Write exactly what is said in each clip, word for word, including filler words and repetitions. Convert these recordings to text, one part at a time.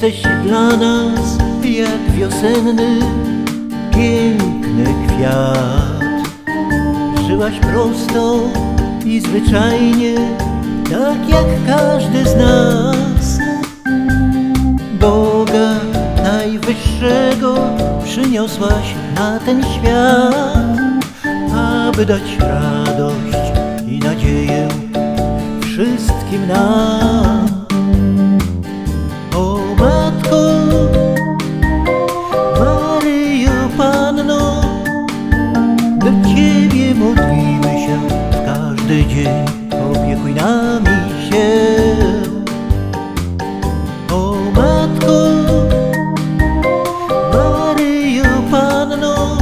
Jesteś dla nas jak wiosenny, piękny kwiat. Żyłaś prosto i zwyczajnie, tak jak każdy z nas. Boga Najwyższego przyniosłaś na ten świat, aby dać radość i nadzieję wszystkim nam. O Matko Maryjo Panno, do Ciebie modlimy się w każdy dzień, opiekuj nami się. O Matko Maryjo Panno,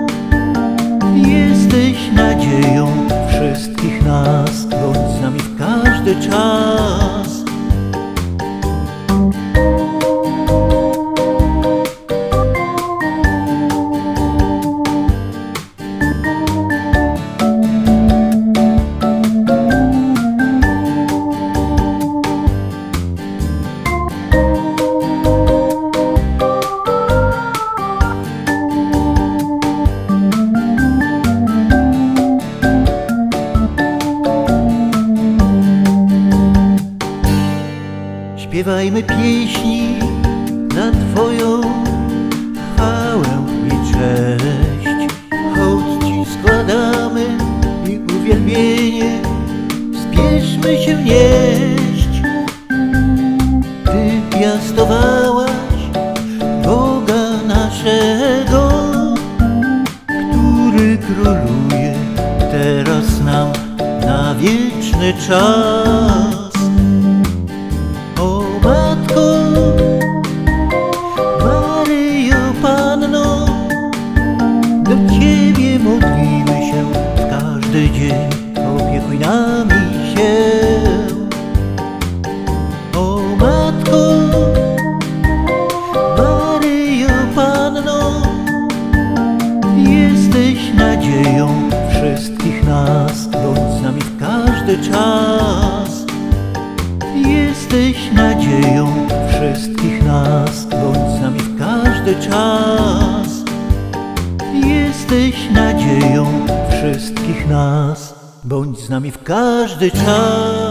jesteś nadzieją wszystkich nas, bądź z nami w każdy czas. Śpiewajmy pieśni na Twoją chwałę i cześć. Hołd Ci składamy i uwielbienie spieszmy się nieść. Ty piastowałaś Boga naszego, który króluje teraz nam na wieczny czas. O Matko Maryjo Panno, do Ciebie modlimy się w każdy dzień, opiekuj nami się. O Matko Maryjo Panno, jesteś nadzieją wszystkich nas, bądź z nami w każdy czas. Jesteś nadzieją wszystkich nas, bądź z nami w każdy czas. Jesteś nadzieją wszystkich nas, bądź z nami w każdy czas.